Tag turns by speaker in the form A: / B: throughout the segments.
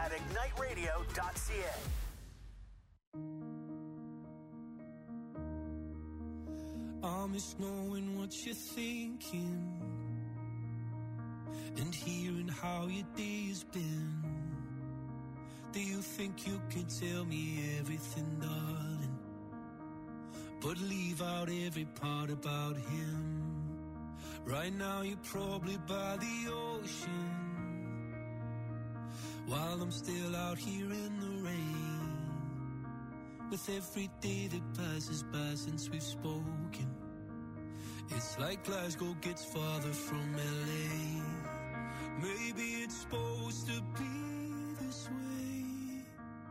A: at igniteradio.ca.
B: I miss knowing what you're thinking and hearing how your day has been. Do you think you can tell me everything, darling, but leave out every part about him? Right now you're probably by the ocean, while I'm still out here in the rain. With every day that passes by since we've spoken, it's like Glasgow gets farther from LA. Maybe it's supposed to be this way,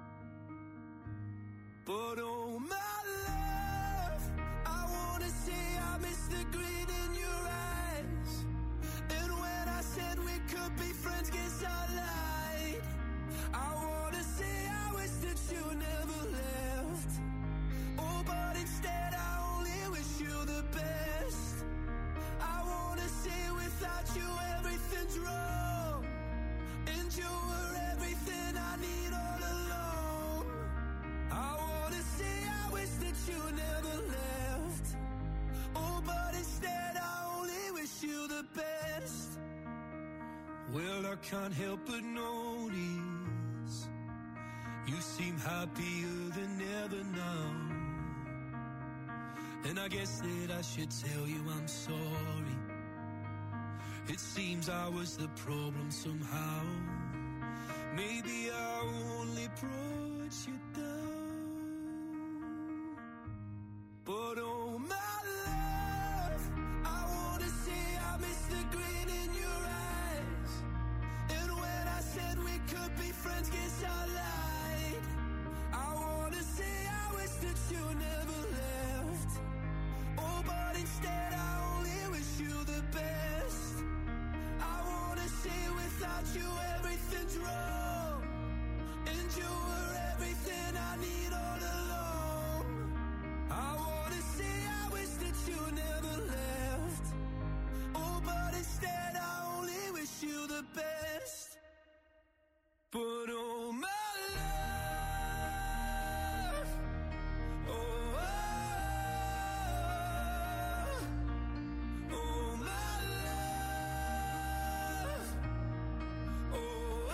B: but oh my love, I wanna say I miss the grin in your eyes. And when I said we could be friends, guess I lied. I wanna say I wish that you never left. Oh, but instead I only wish you the best. I wanna say without you everything's wrong, and you were everything I need all along. I wanna say I wish that you never left. Oh, but instead I only wish you the best. Well, I can't help but notice you seem happier than ever now. And I guess that I should tell you I'm sorry. It seems I was the problem somehow. Maybe I only brought you down. But oh my love, I wanna say I miss the grin in your eyes. And when I said we could be friends, guess I lied. I wanna say I wish that you never left. Oh, but instead I only wish you the best. I wanna say without you everything's wrong, and you were everything I need all along. I wanna say I wish that you never left. Oh, but instead I only wish you the best. But oh my love, oh, oh my love, oh,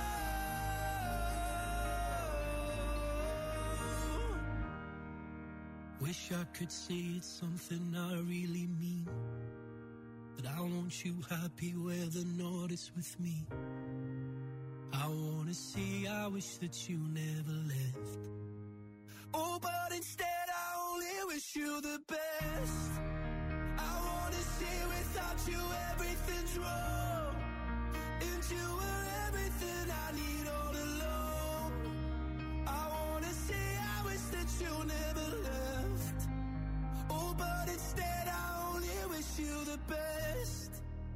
B: wish I could say it's something I really mean, but I want you happy where the north is with me. I wanna say I wish that you never left. Oh, but instead I only wish you the best. I wanna say without you everything's wrong, and you were everything I need all along. I wanna say I wish that you never left. Oh, but instead I only wish you the best.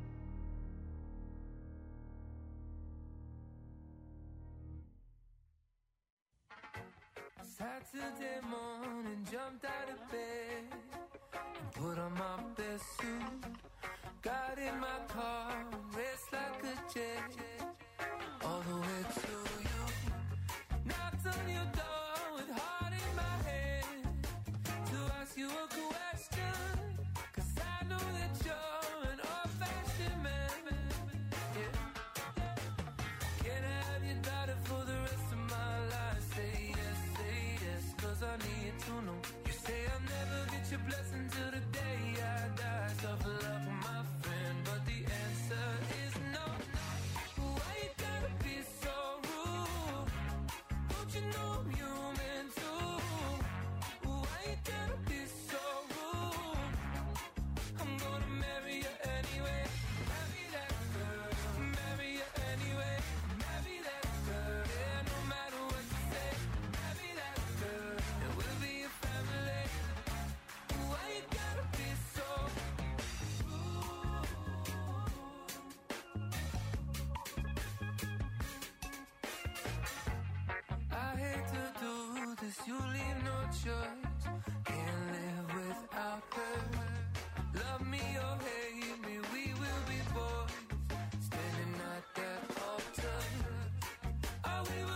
B: Saturday morning, jumped out of bed and put on my best suit. Got in my car, raced like a jet all the way to you. Knocked on your door with heart in my head to ask you a question, 'cause I know that you're an old-fashioned man. Yeah. Can I have your daughter for the rest of my life? Say yes, 'cause I need to know. You say I'll never get your blessing till the day I die. Suffer love for my friend, but the answer is no. Why you gotta be so rude? Don't you know I'm human too? Why you gotta be so rude? I'm gonna marry you anyway. Marry that girl. Marry you anyway. Marry that girl. Yeah, no matter what you say. Marry that girl. And we'll be a family. Why you gotta be so rude? I hate to do this, you leave no choice. Can't live without her. Love me or hate me, we will be boys. Standing at that altar. Are we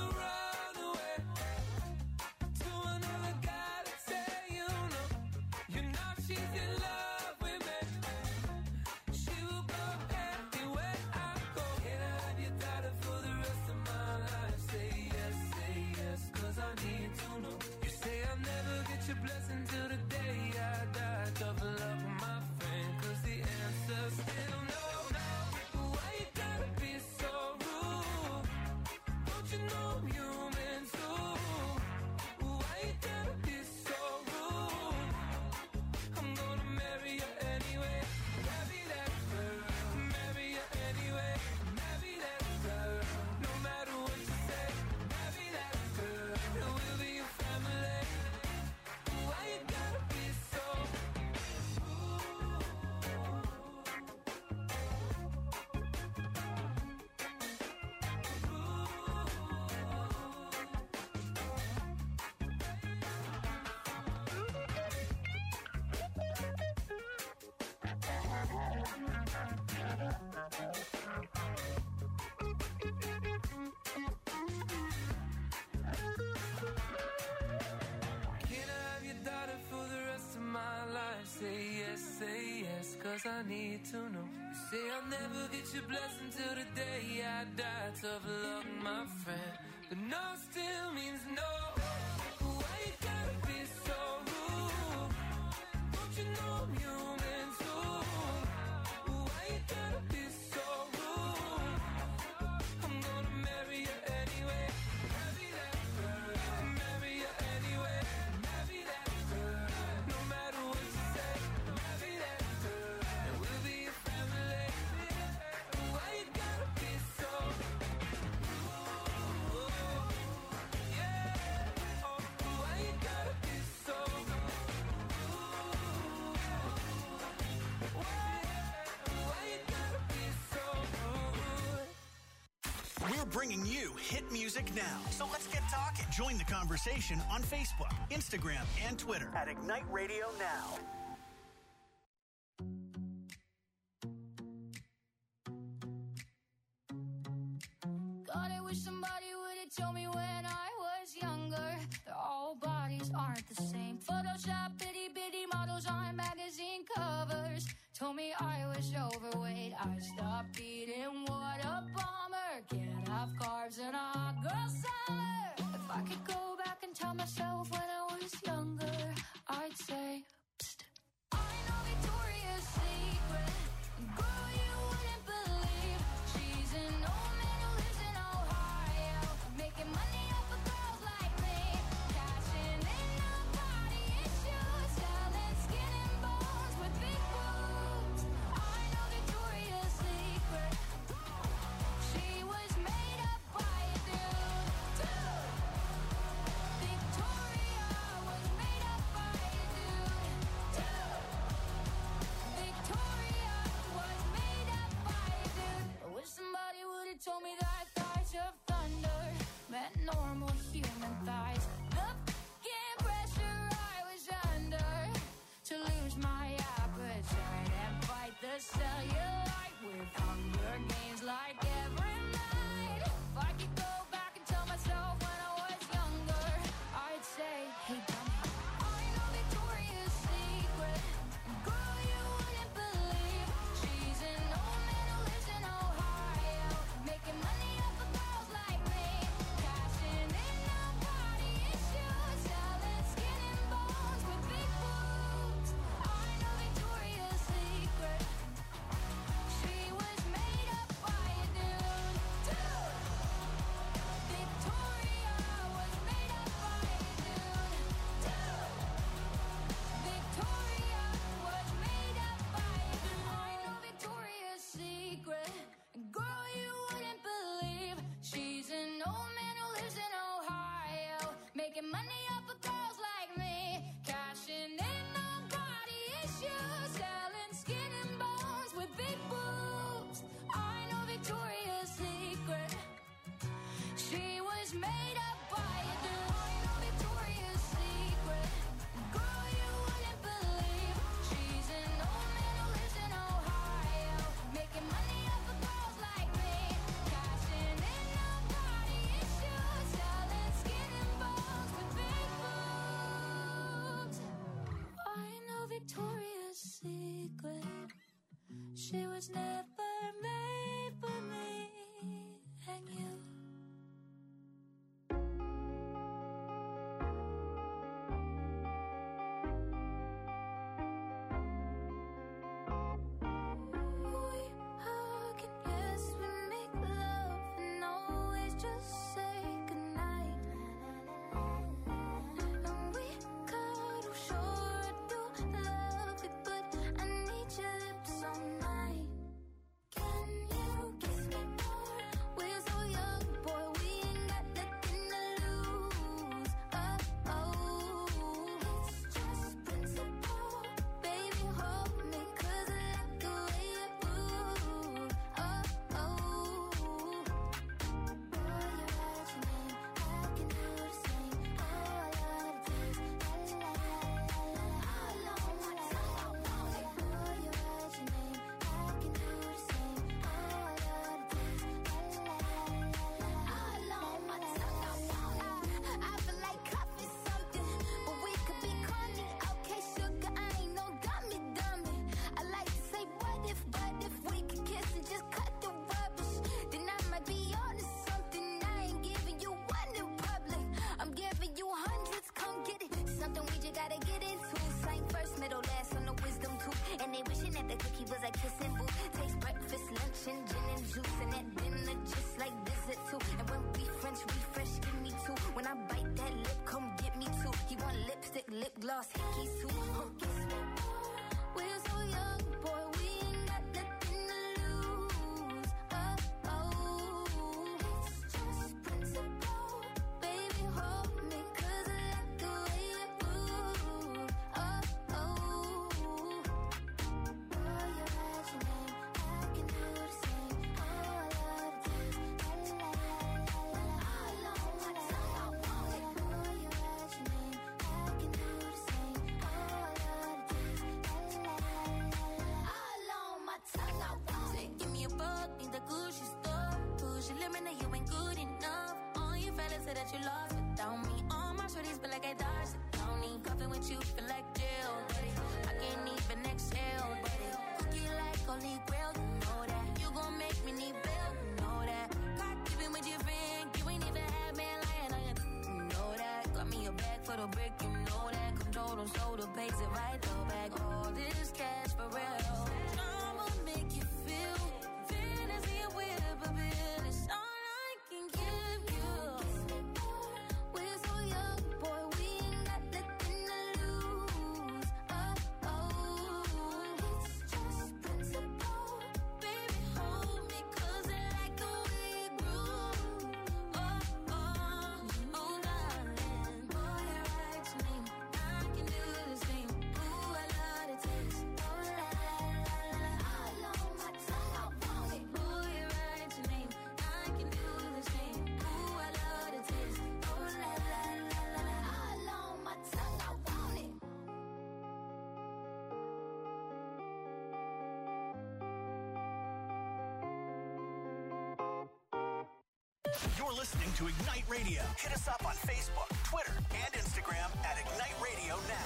B: 'cause I need to know. You say I'll never get your blessing till the day I die. Tough luck, my friend, but no still means no. Why you gotta be so rude? Don't you know I'm human too? Why you gotta be so rude? I'm gonna marry you anyway. Marry that girl. Marry you anyway. Marry that girl. No matter what you say. Marry that girl. And we'll be a family. Why you gotta be so rude? Yeah. Oh, why you gotta be so rude? Why you gotta be so rude?
A: We're bringing you hit music now. So let's get talking. Join the conversation on Facebook, Instagram, and Twitter at Ignite Radio Now.
C: God, I wish somebody would have told me when I was younger that all bodies aren't the same. Photoshop itty bitty models on magazine covers told me I was overweight. I stopped eating, what a bummer. Can't have carbs in a hot girl summer. If I could go back and tell myself when I was younger, I'd say, psst, I know Victoria's Secret. Girl, you wouldn't believe she's an old man who lives in Ohio, making money off of girls like me, cashing in on body issues, selling skin and bones with big boobs. I know Victoria's Secret. She was made up by a dude, too. Victoria was made up by a dude, too. Victoria was made up by a dude. I wish somebody would have told me that thighs of thunder meant normal human thighs. The fucking pressure I was under to lose my appetite and fight the cellulite with Hunger Games like every night. If I could go back and tell myself when I was younger, I'd say, hey dummy, I know Victoria's Secret. Girl, you wouldn't believe she's an old man who lives in Ohio, making money off of girls like me, cashing in on body issues, selling skin and bones with big boobs. I know Victoria's Secret. She was made up by a dude, too. Victoria was made up by a dude, too. Victoria was made up by a dude. I know Victoria's Secret. Girl, you wouldn't believe she's an old man who lives in Ohio, making money off of girls like me, cashing in on body issues, selling skin and bones with big boobs. I know Victoria's Secret. She was made up by a dude. I know Victoria's Secret. Girl, you wouldn't believe she's an old man who lives in Ohio, making money off of girls like me, cashing in on body issues, selling skin and bones with big boobs. I know Victoria's Secret. She was never made for me and you. We hug and yes, we make love and always just say goodnight. And we cuddle, sure do love it, but I need your lips all night. glass hickey soup. We're so young, boy, we ain't got nothing to lose. It's just principle. Baby, hold me, 'cause I like the way you move. Boy, you write your name, I can do the same. Oh, I love the taste. La la la la la. All on my tongue, I want it. Boy, you write your name, I can do the same. Oh, I love the taste. La la la la la. All on my tongue, I want it. Give me a fuck, need the Gucci store. Push your limit, now you ain't good enough. All your fellas say that you lost without me. All my shorties feel like I dodged the county. Cuffing with you feel like jail, buddy. I can't even exhale, buddy. Cookie like holy grail, you know that. You gon' make me need bail, you know that. Got keeping with your friend, you ain't even had man lying on you, you know that. Got me a bag for the brick, you know that. Control them, so the pays it right, though back. All this cash for real. I'ma make you feel fantasy and whip a bit. It's all I can give you. We're so young, boy, we ain't got nothing to lose. It's just principle. Baby, hold me, 'cause I like the way you groove. Darling. Boy, you write your name, I can do the same. Ooh, I love the taste. Oh, la la la la la. All on my tongue, I want it. Boy, you write your name, I can do the same. Ooh, I love the taste. Oh, la la la la la. All on my tongue, I want it.
A: You're listening to Ignite Radio. Hit us up on Facebook, Twitter, and Instagram at Ignite Radio Now.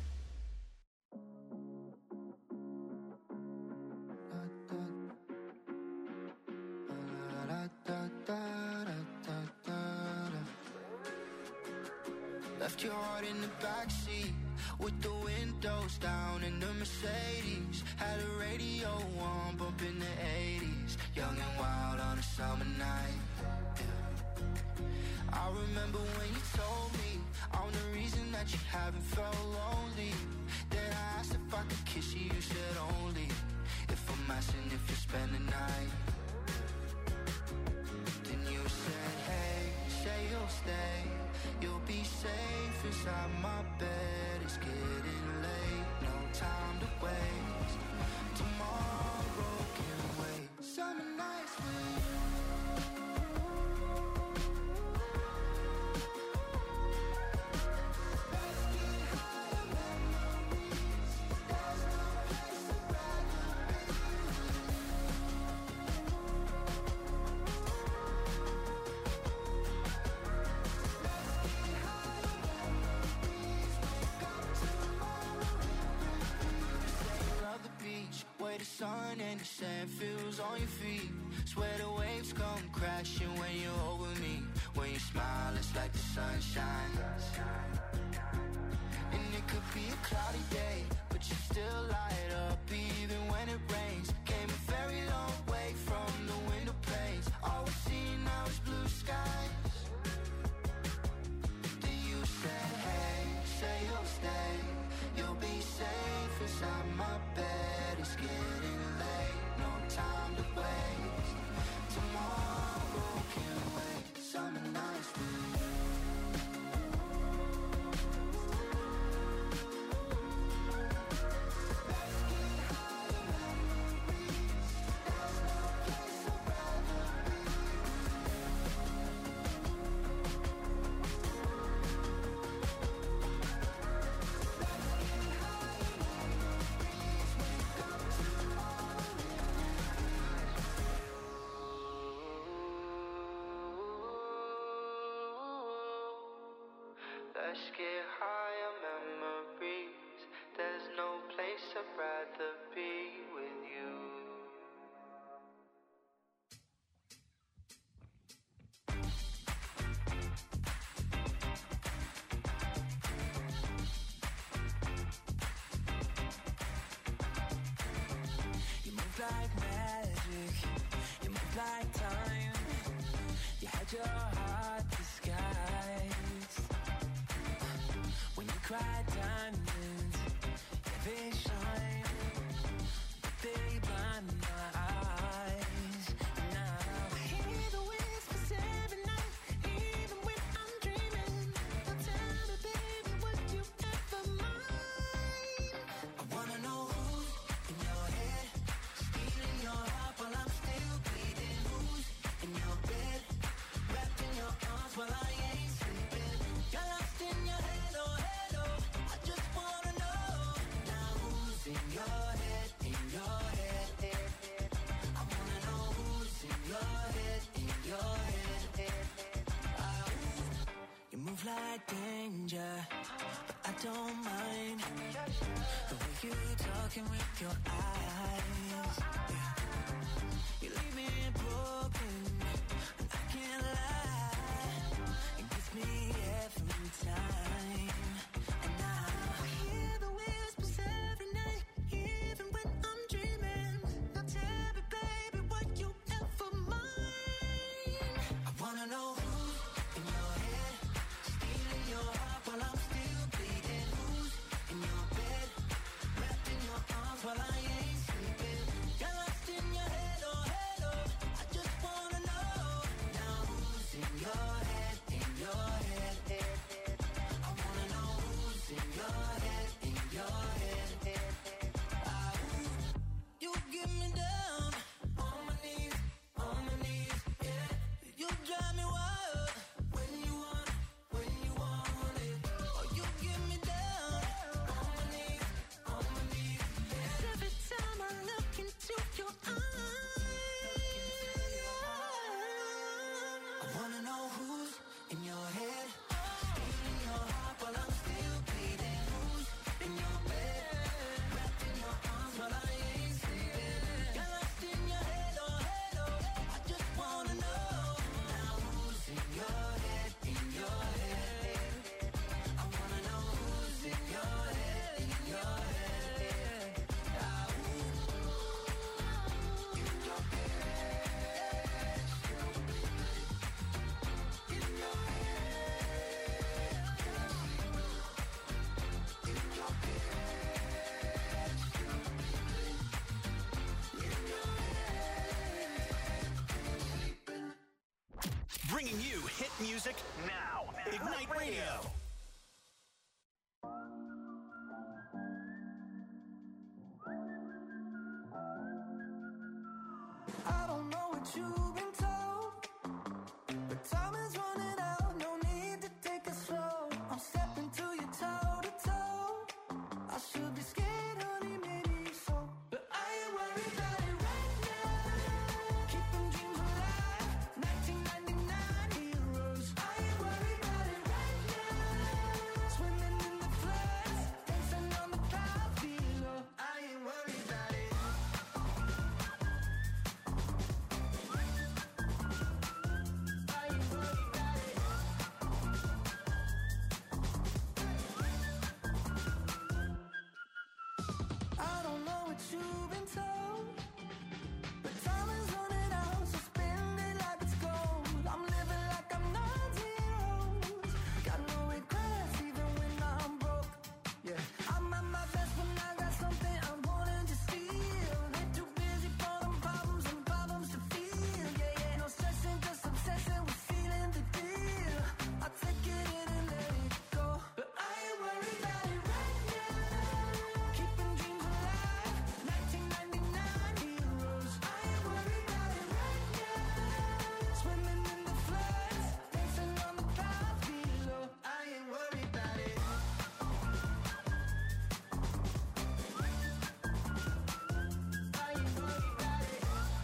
D: Left your heart in the backseat with the windows down in the Mercedes. Had a radio on, bumping the 80s. Young and wild on a summer night. Yeah. I remember when you told me I'm the reason that you haven't felt lonely. Then I asked if I could kiss you, you said only if I'm asking if you spend the night. Then you said, hey, say you'll stay. You'll be safe inside my bed. It's getting late, no time to waste. Tomorrow can wait. Summer nights with you. Let's get higher memories. There's no place I'd rather be with you. Where the sun and the sand feels on your feet. Swear the waves come crashing when you're over me. When you smile, it's like the sunshine. And it could be a cloudy day, but you still light up even when it rains. Came a very long way from the window panes. All we see now is blue skies. Then you said, hey, say you'll stay. You'll be safe inside my bed. It's getting late, no time to waste. Tomorrow can wait. Summer nights with you. Let's get higher memories. There's no place I'd rather be with you. Let's get higher memories. Wake up tomorrow. Let's get higher memories. There's no place I'd rather be with you.
B: You move like magic, you move like time. You had your heart disguised.
D: wanna know who's in your head, still in your heart while I'm still bleeding. Who's in your bed, wrapped in your arms while I ain't sleeping. You're lost in your head, oh, I just wanna know now who's in your head, in your head. I wanna know who's in your head, in your head. Ah, who's in your head, in your
A: Bringing you hit music now. Ignite Radio.
B: I don't know what you've been told, but time is running out, no need to take it slow. I'm stepping to you toe to toe. I should be scared, honey, maybe so, but I ain't worried about it right now. Keeping dreams alive, 1999 heroes. I ain't worried about it right now. Swimming in the floods, dancing on the clouds below. I ain't worried about it. I don't know what you've been told, but time is running out, so spend it like it's gold. I'm living like I'm not zeros. Got no regrets even when I'm broke. Yeah, I'm at my best when I got something I'm wanting to steal. Ain't too busy for them problems and problems to feel. Yeah, yeah, no stressing, just obsessing with feeling the deal. I take it in and let it go, but I ain't worried about it right now. Keeping dreams alive, 1999 heroes. I ain't worried about it right now. Swimming in the floods, dancing on the clouds below. I ain't worried about it. I ain't worried about it.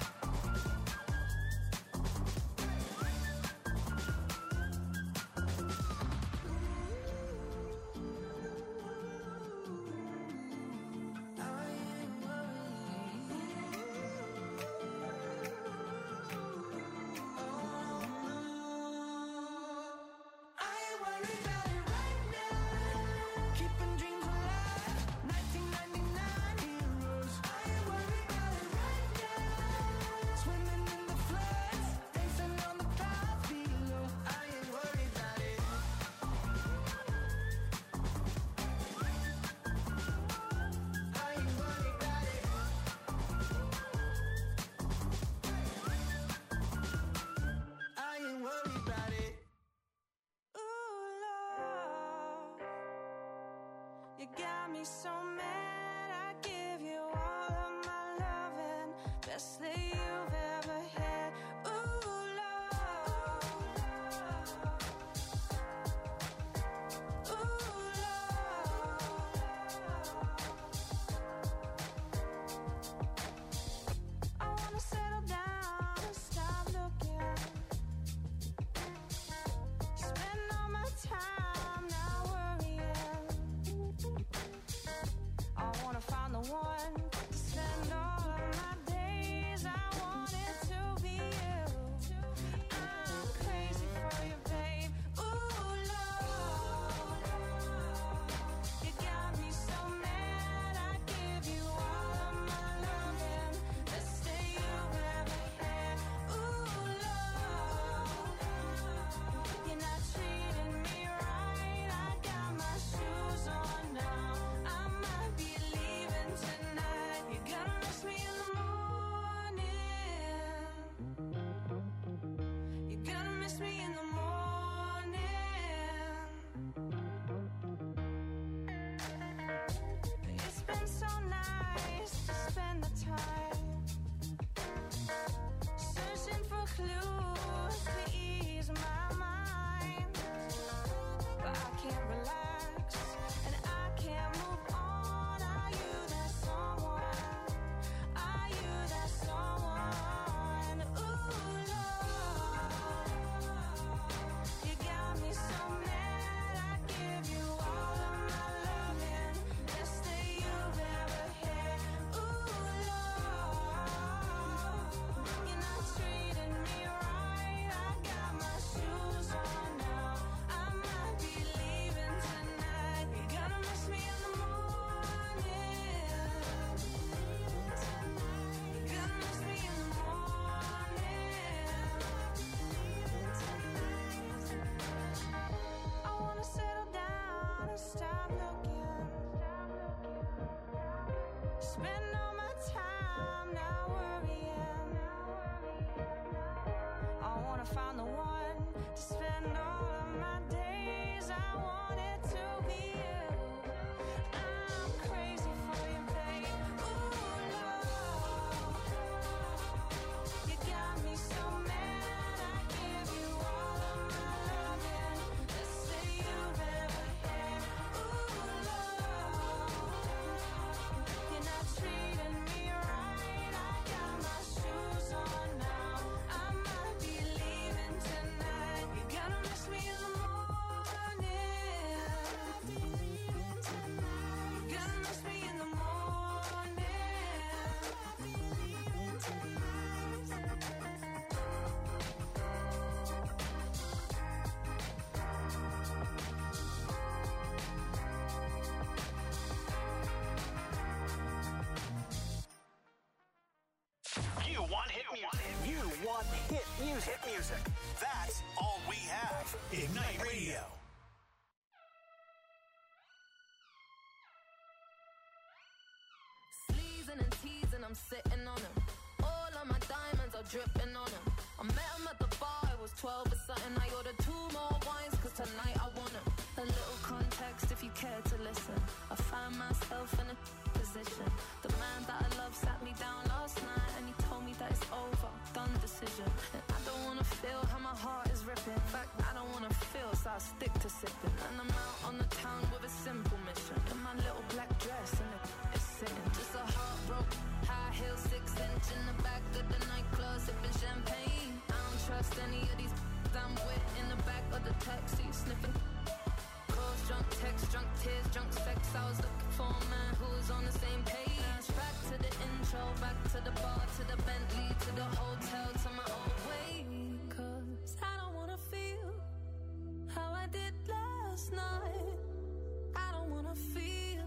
B: I ain't worried about it right now. Keeping dreams alive, 1999 heroes. I ain't worried about it right now. Swimming in the floods, dancing on the clouds below. I ain't worried about it. I ain't worried about it. I ain't worried about it. Ooh, love, you got me so mad. I give you all of my loving, best that you've ever had. Ooh, love, ooh, love. I wanna settle down and stop looking. Spend all my time not worrying. I wanna find the one to spend all of my days. I want it to be you. I'm crazy for you, babe. Ooh, love, you got me so mad. I give you all of my loving, best that you've ever had. Ooh, love, you're not treating me right. I got my shoes on now. I might be leaving tonight. You're gonna miss me in the morning. You're gonna miss me in the morning. It's been so nice to spend the time searching for clues to ease my mind, but I can't relax and I can't move on. Are you that someone? Are you that someone? Ooh, love,
E: to spend all of my days. I want it to be you. I'm crazy for you, babe. Ooh, Lord, you got me so mad. I give you all of my loving. Let's say you've ever had. Ooh, Lord, you're not treating me right. I got my shoes on now. I might be leaving tonight. You're gonna miss me in the morning. You're gonna miss me in the
A: You want hit music. You want hit music. Hit music. That's all we have. Ignite Radio.
F: Sleezing and teasing, I'm sitting on them. All of my diamonds are dripping on them. I met him at the bar, it was 12 or something. I ordered 2 more wines, cause tonight I want them. A little context if you care to listen. I found myself in a position. The man that I love sat me down last night and he told me that it's over, done decision. And I don't wanna feel how my heart is ripping. In fact, I don't wanna feel, so I stick to sipping. And I'm out on the town with a simple mission. In my little black dress and it's sitting. Just a heartbroken, high heel, 6-inch in the back of the nightclub, sipping champagne. I don't trust any of these I'm with in the back of the taxi, sniffing. Calls, drunk text, drunk tears, drunk sex. I was looking for a man who was on the same page. Back to the intro, back to the bar, to the Bentley, to the hotel, to my old way. Cause I don't wanna feel how I did last night. I don't wanna feel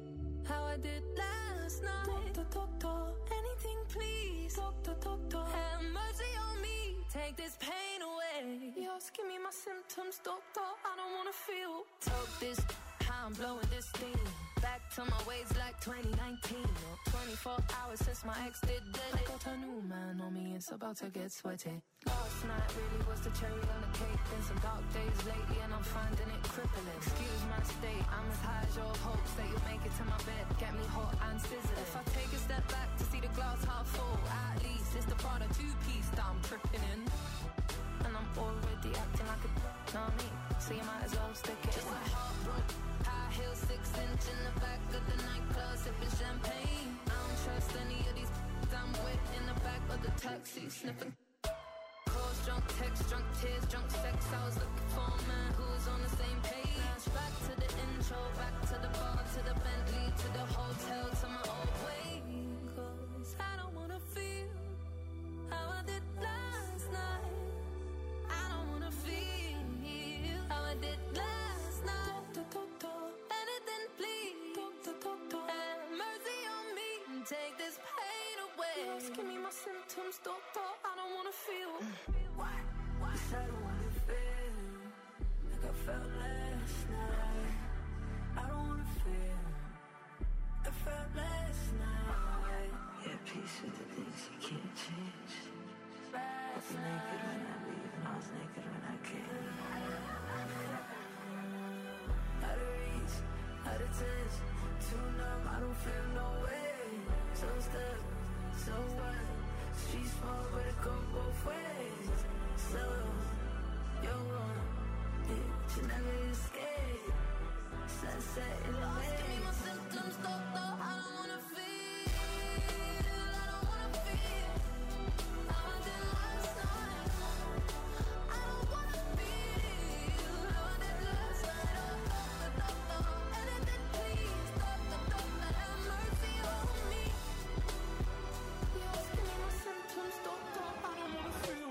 F: how I did last night. Doctor, anything please. Doctor, have mercy on me. Take this pain away. You're asking me my symptoms, doctor. I don't wanna feel. Talk this, how I'm blowing this steam. Back to my ways like 2019. Or 24 hours since my ex did dead. I got a new man on me, it's about to get sweaty. Last night really was the cherry on the cake. Been some dark days lately and I'm finding it crippling. Excuse my state, I'm as high as your hopes that you'll make it to my bed. Get me hot and sizzling. If I take a step back to see the glass half full, at least it's the Prada 2-piece that I'm tripping in. And I'm already acting like a know what I mean? So you might as well stick it. Just a heartbroken, high heel, 6-inch in the back of the nightclub, sipping champagne. I don't trust any of these I'm with in the back of the taxi, sniffing. Calls, drunk text, drunk tears, drunk sex. I was looking for a man who was on the same page. Back to the intro, back to the bar, to the Bentley, to the hotel, to my old way. Cause I don't wanna feel how I did last night. I don't wanna feel how I did last night. Doctor, anything please. Doctor, have mercy on me and take this pain away. You're asking me my symptoms, doctor. I don't wanna feel. What?
E: I don't wanna feel like I felt last night. I don't wanna feel I felt last night. Yeah, peace with the things you can't change. I was naked when I leave and I was naked when I came. Out of reach, out of touch, too numb, I don't feel no way. So stuck, so what? Street small, but it go both ways. So, you're wrong, yeah, you never escape. Sunset in the way.
F: Give me my symptoms, doctor. I don't wanna feel. I don't wanna feel how I did last night. I don't wanna feel how I did last night. Oh, doctor, anything please. Doctor, have mercy on me. You're asking me my symptoms, doctor. I don't wanna feel.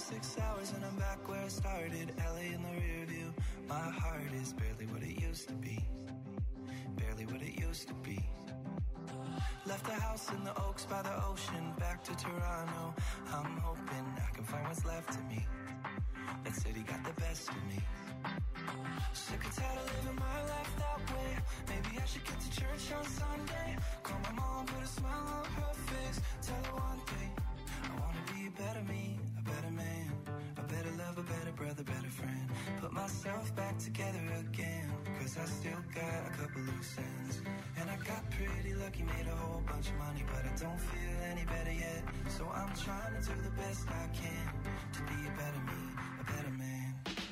G: 36 hours and I'm back where I started. LA in the rear view. My heart is barely what it used to be. Barely what it used to be. Left the house in the Oaks by the ocean. Back to Toronto. I'm hoping I can find what's left of me. That city got the best of me. Sick and tired of living my life that way. Maybe I should get to church on Sunday. Call my mom, put a smile on her face. Tell her one thing, I wanna be a better me, a better man, a better lover, better brother, better friend. Put myself back together again, cause I still got a couple loose ends. And I got pretty lucky, made a whole bunch of money, but I don't feel any better yet. So I'm trying to do the best I can to be a better me, a better man.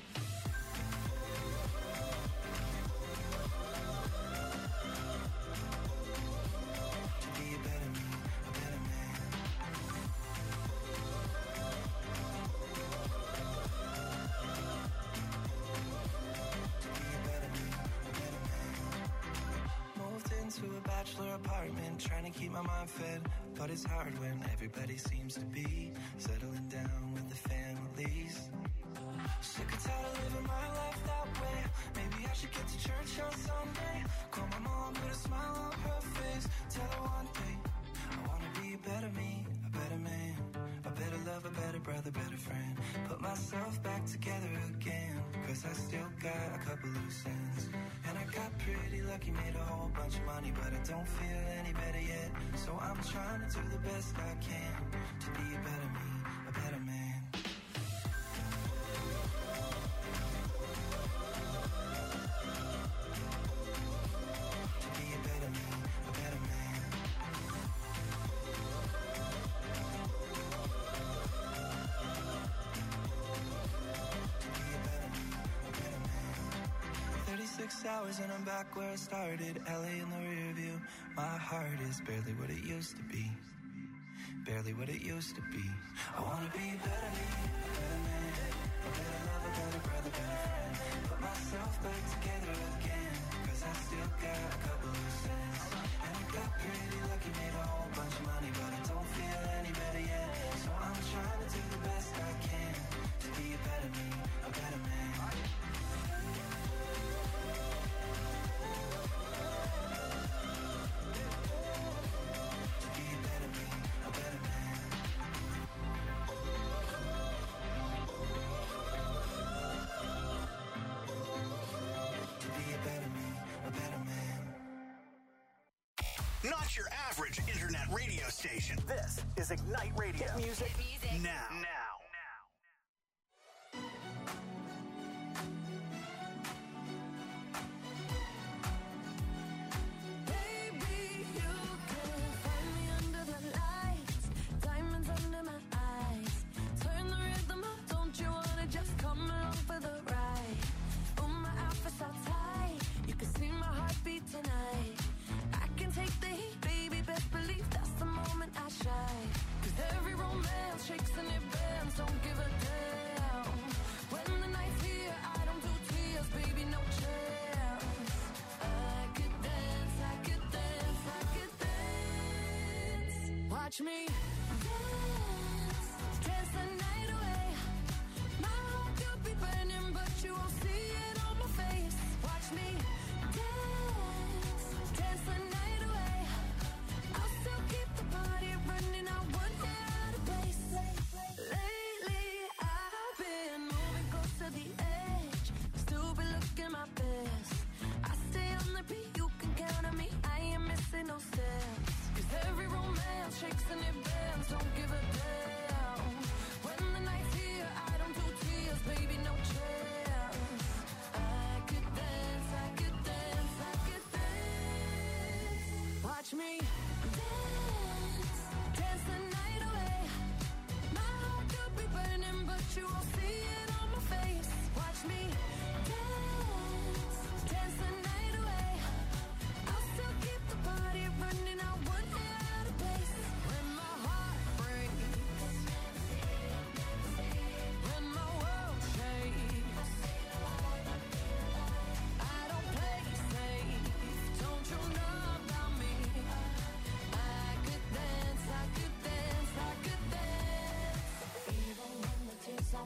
G: To a bachelor apartment, trying to keep my mind fed, but it's hard when everybody seems to be settling down with the families. Sick and tired of living my life that way. Maybe I should get to church on Sunday. Call my mom, put a smile on her face. Tell her one thing, I wanna be a better me, a better man, a better lover, better brother, better friend. Put myself back together again, cause I still got a couple loose ends. And I got pretty lucky, made a whole bunch of money, but I don't feel any better yet. So I'm trying to do the best I can to be a better me, a better man. To be a better me, a better man. To be a better me, a better man. 36 hours and I'm back where I started. LA in the rear view. My heart is barely what it used to be. Barely what it used to be. I wanna be a better me, a better man, a better lover, better brother, better friend. Put myself back together again, cause I still got a couple loose ends. And I got pretty lucky, made a whole bunch of money, but I don't feel any better yet. So I'm trying to do the best I can to be a better me, a better man.
A: Not your average internet radio station. This is Ignite Radio. Hit music now.
F: Baby, you can find me under the lights, diamonds under my eyes. Turn the rhythm up, don't you wanna just come along for the ride? Oh, my outfit's all tight, you can see my heartbeat tonight. I can take the heat, baby, best believe that's the moment I shine. Cause every romance shakes and it bends, don't give a damn. When the night's here, I don't do tears, baby, no chance. I could dance, I could dance, I could dance. Watch me dance, dance the night away. My heart could be burning, but you won't see it on my face. Watch me dance, dance the night away. I'll still keep the party running, I won't get out of place. Lately, I've been moving close to the edge, still be looking my best. I stay on the beat, you can count on me, I ain't missing no steps. Cause every romance shakes and it bends, don't give a damn. When the night's here, I don't do tears, baby, no chance. I could dance, I could dance, I could dance. Watch me dance, dance the night away. My heart could be burning, but you won't see it on my face. Watch me dance, dance the night away. I'll still keep the party running, I won't get out of place. When my heart breaks, when my world shakes, I don't play safe, don't you know about me? I could dance, I could dance, I could dance. Even when the tears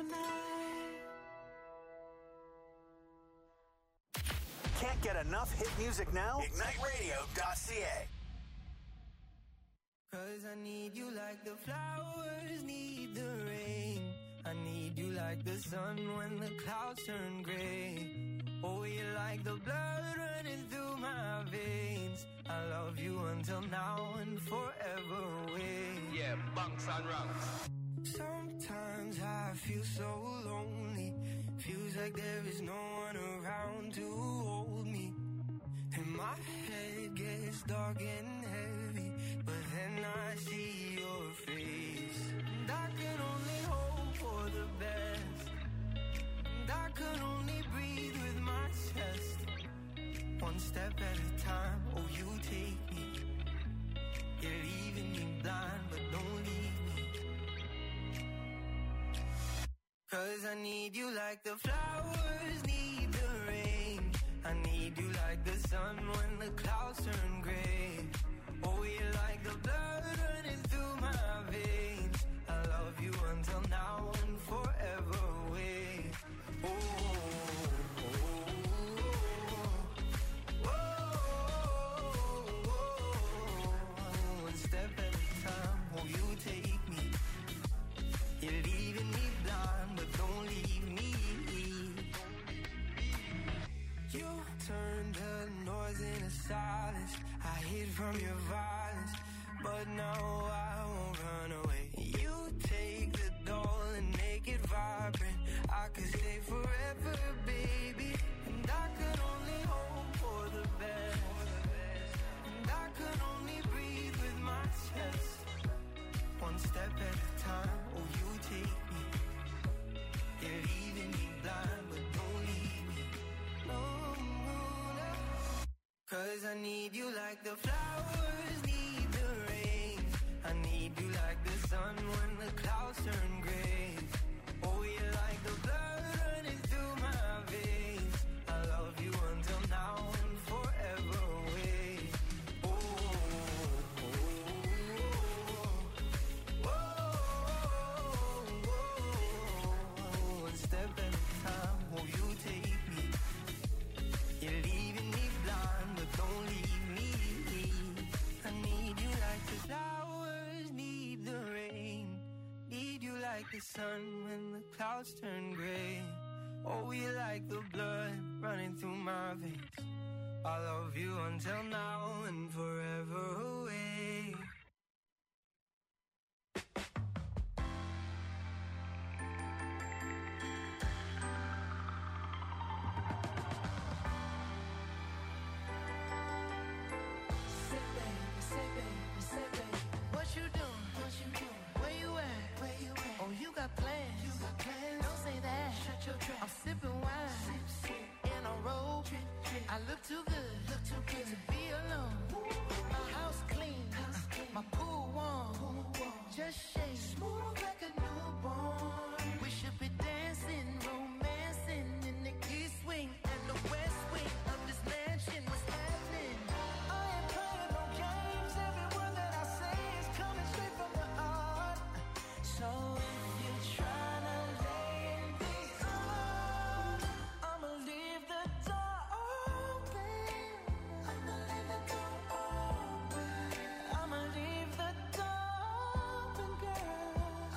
E: tonight.
A: Can't get enough hit music now? IgniteRadio.ca.
G: Cause I need you like the flowers need the rain. I need you like the sun when the clouds turn gray. Oh, you're like the blood running through my veins. I love you until now and forever away.
H: Yeah, bunks and ranks.
G: Sometimes I feel so lonely. Feels like there is no one around to hold me. And my head gets dark and heavy, but then I see your face. And I can only hope for the best. And I can only breathe with my chest. One step at a time, oh you take me. You're leaving me blind, but don't leave me. Cause I need you like the flowers need the rain. I need you like the sun when the clouds turn gray. Oh, you're like the blood running through my veins. I love you until now and forever away. Oh, oh, oh, oh, oh. One step at a time, oh, you take me. You're leaving me blind, but don't leave me. You turned the noise into silence. I hid from your violence, but now I won't run away. You take the doll and make it vibrant. I could stay forever, baby. And I could only hope for the best. And I could only breathe with my chest. One step at a time, oh you take me. You're leaving me blind, but don't leave me. No, no. Cause I need you like the flowers need the rain. I need you like the sun when the clouds turn gray. Oh, you're like the blood running through my veins. I love you until now and forever away. Oh, oh, oh, oh, oh. One step at a time, oh, you take me. You're leaving me blind, but don't leave me. I need you like the flowers need the rain. Need you like the sun when the clouds turn gray. Oh, you're like the blood running through my veins. I love you until now and forever away.
E: What you doing? Where you at? Oh, you got plans. Don't say that. Shut your trap. I'm sipping wine. In a robe. I look too good to be alone. My house clean. My pool warm. Just shake. Smooth like a newborn. We should be dancing, romancing in the east wing and the west wing of this mansion. What's happening? I ain't playing no games. Every word that I say is coming straight from the heart. So if you're trying to lay in these arms, I'ma leave the door open. I'ma leave the door open. I'ma leave the door open, girl.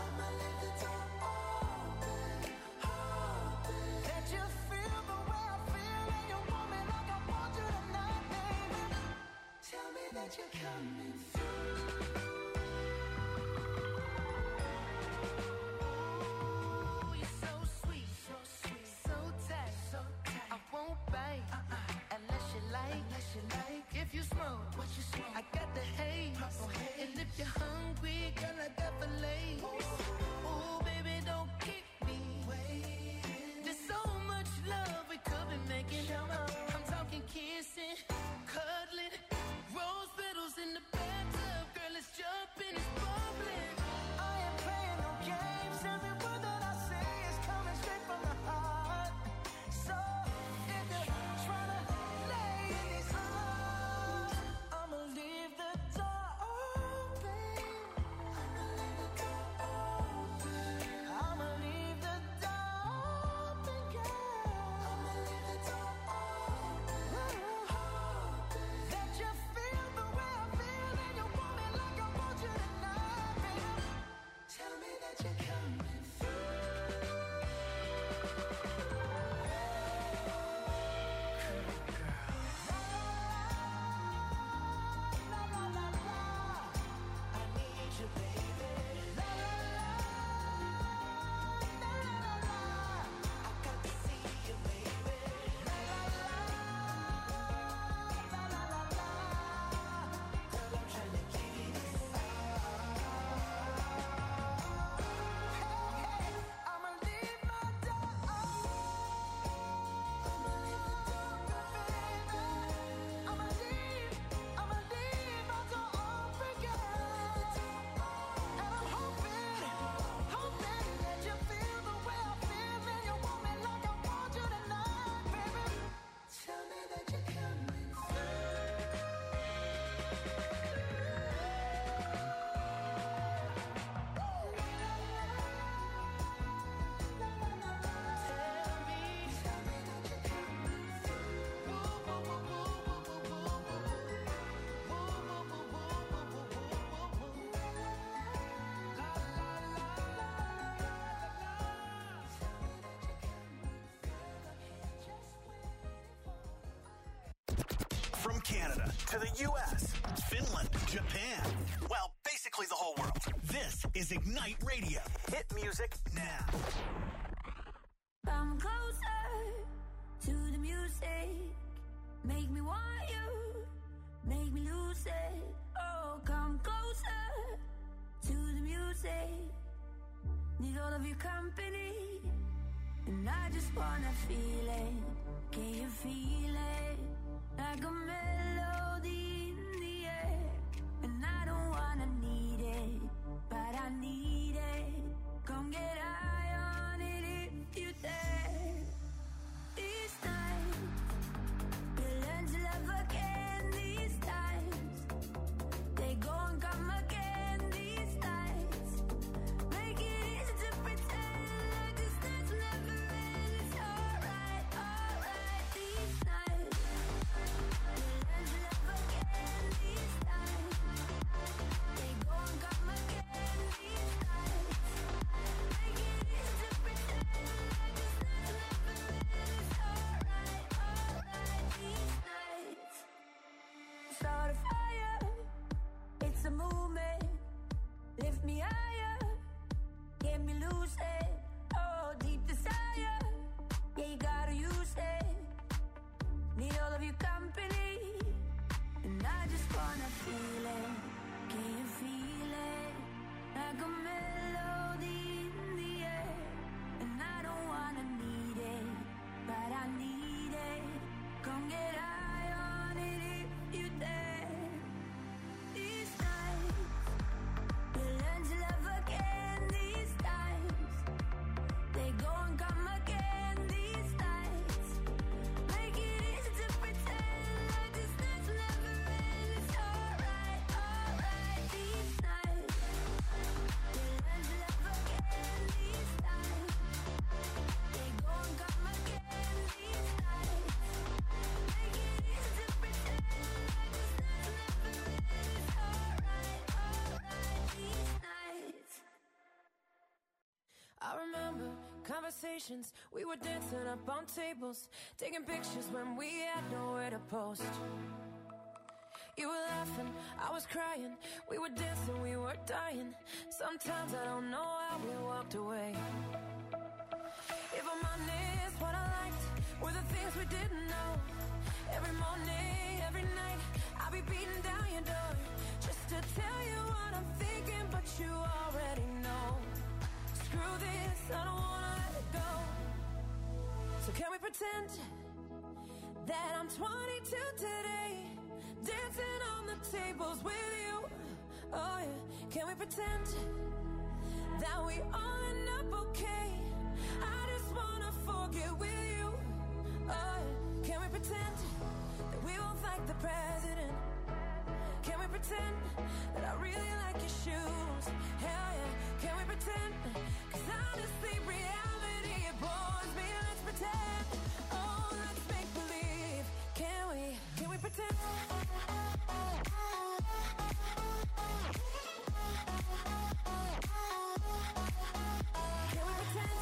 A: to the U.S., Finland, Japan. Well, basically the whole world. This is Ignite Radio. Hit music now.
C: Come closer to the music. Make me want you. Make me lose it. Oh, come closer to the music. Need all of your company. And I just wanna feel it. Can you feel it? Like a melody in the air. And I don't wanna need it, but I need it. Come get high on it if you dare. These times, we'll learn to love again. These times, they go and come again. These nights, make it easy to pretend like this night's never end. It's alright, alright. These nights, we'll learn to love again. These times, they go and come again. These nights, make it easy to pretend like this night's never end. It's alright, alright. These nights, start a fire. It's a movement. Lift me higher. Get me loose it. Oh, deep desire. Yeah, you gotta use it. Need all of your company. And I just wanna feel it. Can you feel it? Like a melody in the air. And I don't wanna need it, but I need it. Come get high on it if you dare. These nights, we'll learn to love again. These times, they go and come again. These nights, make it easy to pretend like this night's never end. It's alright, alright. These nights, we'll learn to love again. These times, they go and come again. These nights, make it easy to pretend like this night's never end. It's alright, alright. These nights.
B: I remember conversations, we were dancing up on tables, taking pictures when we had nowhere to post. You were laughing, I was crying, we were dancing, we were dying. Sometimes I don't know how we walked away. If I'm honest, what I liked were the things we didn't know. Every morning, every night, I'll be beating down your door just to tell you what I'm thinking, but you already know. Screw this, I don't wanna let it go. So can we pretend that I'm 22 today, dancing on the tables with you? Oh yeah, can we pretend that we all end up okay? I just wanna forget with you. Oh yeah, can we pretend that we both like the president? Can we pretend that I really like your shoes? Hell yeah, can we pretend? 'Cause honestly, reality, it bores me. Let's pretend. Oh, let's make believe. Can we pretend? Can we pretend?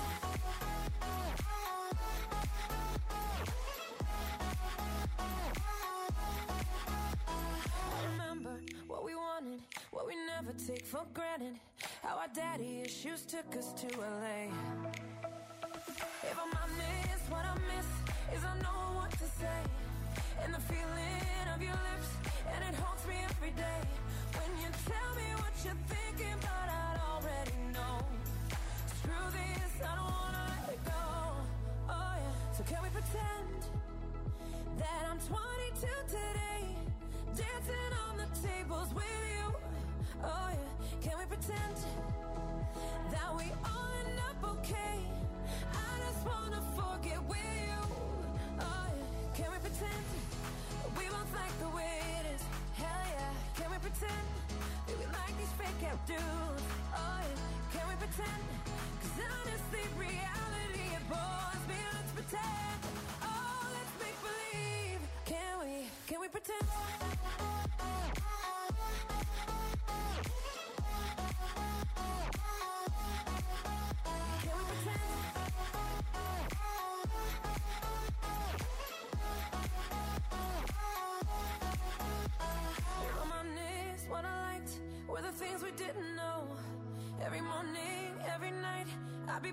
B: I remember what we wanted, what we never take for granted. How our daddy issues took us to LA. If I'm honest, what I miss is I know what to say. And the feeling of your lips, and it haunts me every day. When you tell me what you're thinking, but I'd already know. Screw this, I don't wanna let it go. Oh yeah, so can we pretend that I'm 22 today, dancing on the tables with you? Oh yeah, can we pretend that we all end up okay? I just wanna forget with you. Oh yeah, can we pretend that we both like the way it is? Hell yeah, can we pretend that we like these fake out dudes? Oh yeah, can we pretend? 'Cause honestly, reality, it bores me. Let's pretend. Oh, let's make believe. Can we pretend?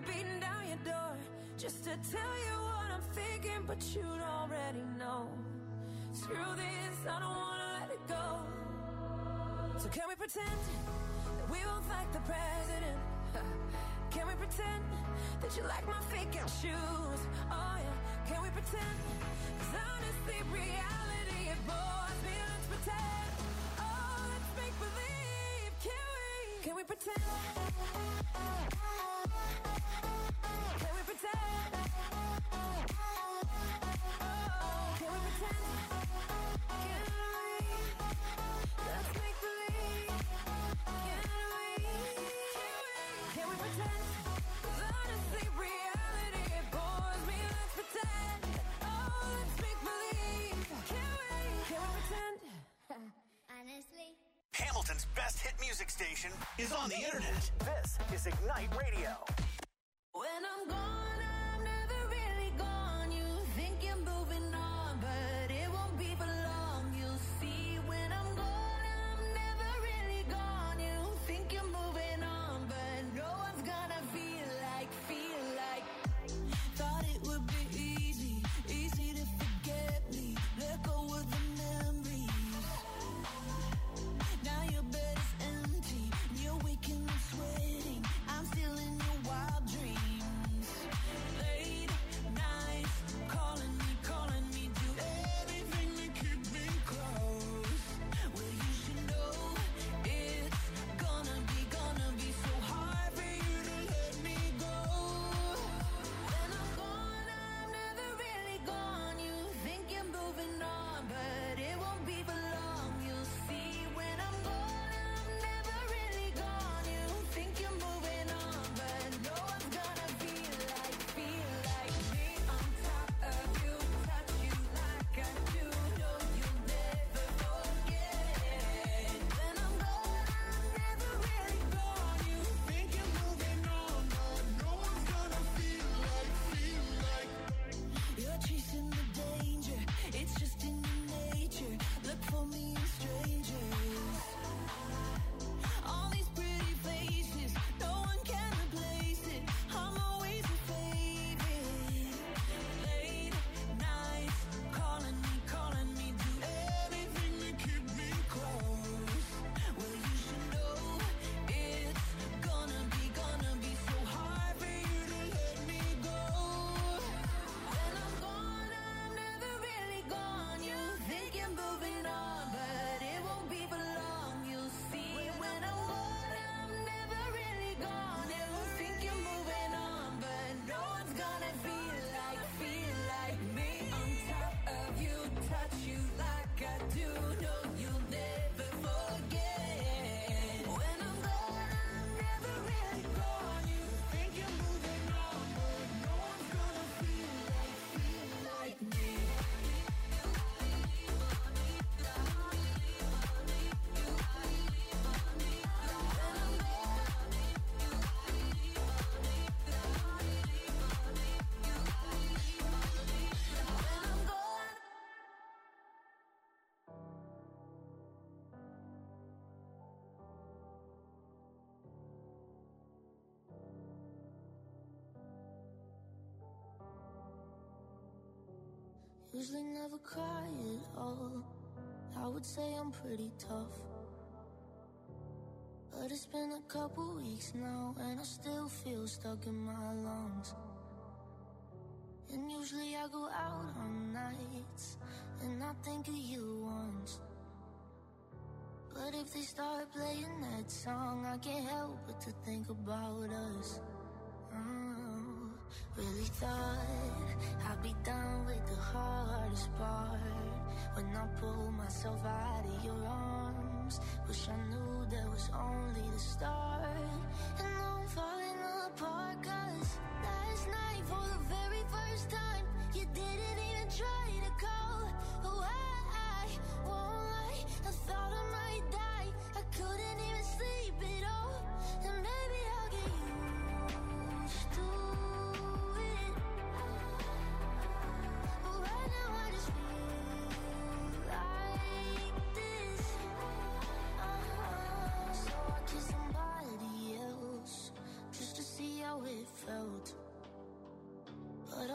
E: beating down your door just to tell you what I'm thinking, but you'd already know. Screw this, I don't wanna let it go. So can we pretend that we both like the president? Can we pretend that you like my fake out shoes? Oh yeah, can we pretend? 'Cause honestly, reality it bores me. Let's pretend. Oh, let's make believe. Can we? Can we pretend? Can we pretend? Oh, can we pretend? Can we? Let's make believe. Can we? Can we pretend? 'Cause honestly, reality it bores me. Let's pretend. Oh, let's make believe. Can we? Can we pretend?
C: Honestly.
A: Hamilton's best hit music station is on the internet. This is Ignite Radio.
E: When I'm gone, I'm never really gone. You think you're moving on, but it won't be for long. You'll see when I'm gone, I'm never really gone. You think you're moving on, but no one's gonna feel like. Thought it would be easy to forget me. Let go of the memories. Now your bed is empty, and you're waking up sweating. I'm still in your wild dreams. Late nights, calling me, do everything to keep me close. Well, you should know it's gonna be so hard for you to let me go. When I'm gone, I'm never really gone. You think you're moving on, but it won't be for long. You'll see when I'm gone, I'm never really gone. You think you're moving on, but no one's gonna feel like me on top of you, touch you like I do. No, you'll never forget. When I'm gone, I'm never really gone. You think you're moving on, but no one's gonna feel like. You're chasing the danger, it's just in your nature. Look for me in strangers. All these pretty faces, no one can replace it. I'm always your favorite. Late nights, calling me, do everything to keep me close. Well, you should know it's gonna be so hard for you to let me go. When I'm gone, I'm never really gone. You think you're moving on, but it won't be for long. You'll see when I'm gone, I'm never really gone. You think you're moving on, but no one's gonna feel like me on top of you, touch you like I do. No, you'll never forget. When I'm gone, I'm never really gone. You think you're moving on, but no one's gonna feel like me. Usually never cry at all. I would say I'm pretty tough, but it's been a couple weeks now, and I still feel stuck in my lungs. And usually I go out on nights, and I think of you once. But if they start playing that song, I can't help but to think about us. Really thought I'd be done with the hardest part. When I pulled myself out of your arms, wish I knew that was only the start. And now I'm falling apart, 'cause last night for the very first time, you didn't even try to call. Oh, I won't lie, I thought I might die. I couldn't even sleep at all. And maybe I'll get used to it, but right now I just feel like this. So I kissed somebody else just to see how it felt.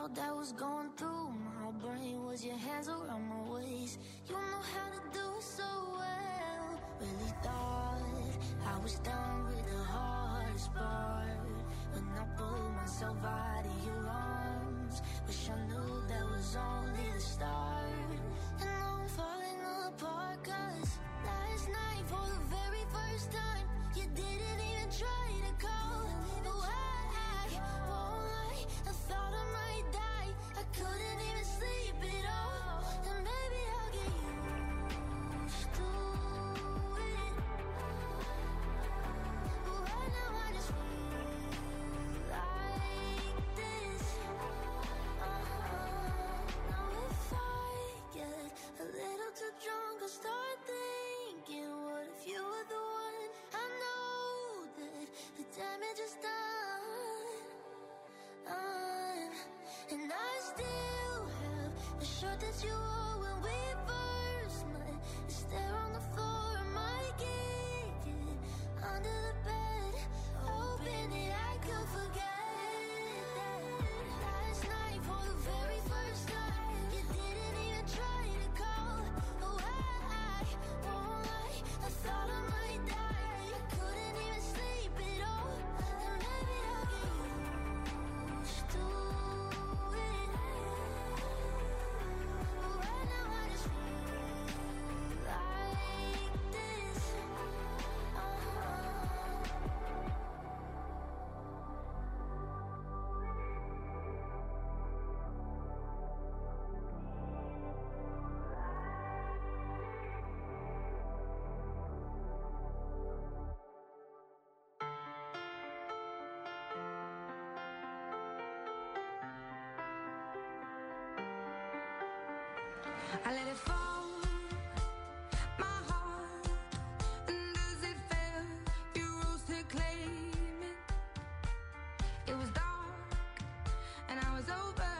C: know that was going through my brain was your hands around my waist. You know how to do it so well. Really thought I was done with the hardest part when I pulled myself out of your arms. Wish I knew that was only the start. And now I'm falling apart, 'cause last night for the very first time you didn't even try to call. But I won't lie, I thought I might die. I couldn't even sleep at all. And maybe I'll get used to it. But right now I just feel like this. Now if I get a little too drunk, I'll start thinking, what if you were the one? I know that the damage is done. And I still have the shirt that you wore when we first met. It's there on the floor, I might kick it under the bed, hoping that I could forget that last night for the very first time you didn't even try to call. Oh, I won't lie, I thought I might die. I couldn't even sleep at all. And maybe I'll get used to it. But right now I just feel like this.
E: I let it fall, my heart, and as it fell, you rose to claim it. It was dark, and I was over